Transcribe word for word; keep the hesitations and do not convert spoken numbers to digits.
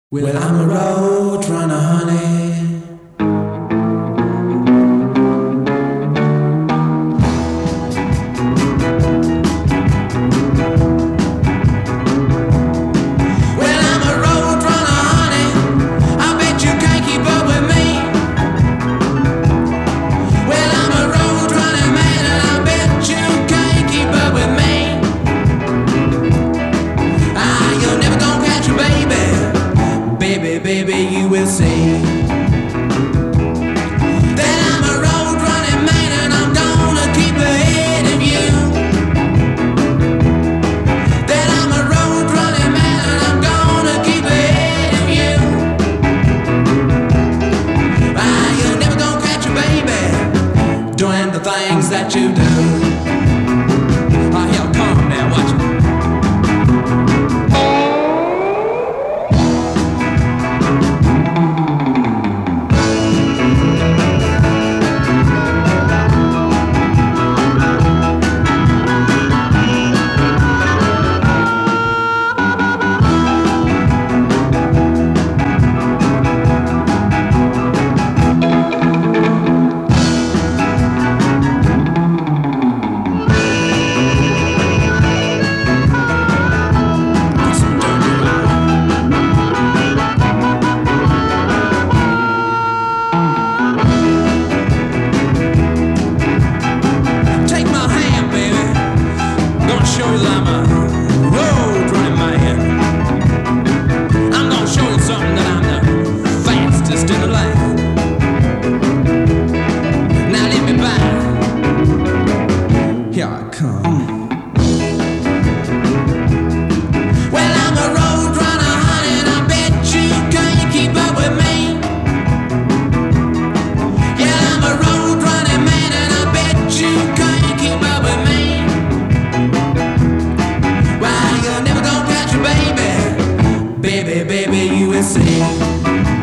Well, I'm a road runner, honey. Well, I'm a road runner, honey. I bet you can't keep up with me. Well, I'm a road running man, and I bet you can't keep up with me. Ah, you're never gonna catch me, baby. Baby, baby, you will see that I'm a road running man, and I'm gonna keep ahead of you. That I'm a road running man, and I'm gonna keep ahead of you. Ah, you're never gonna catch a baby doing the things that you do. Ah, hell, calm down, watch it. Show you that I'm a road running man. I'm gonna show you something that I'm the fastest in the land. Now let me by. Here I come. Well, I'm a road runner, honey, and I bet you can't keep up with me. Yeah, I'm a road running man, and I bet you can't keep up with me. Baby, baby, you will see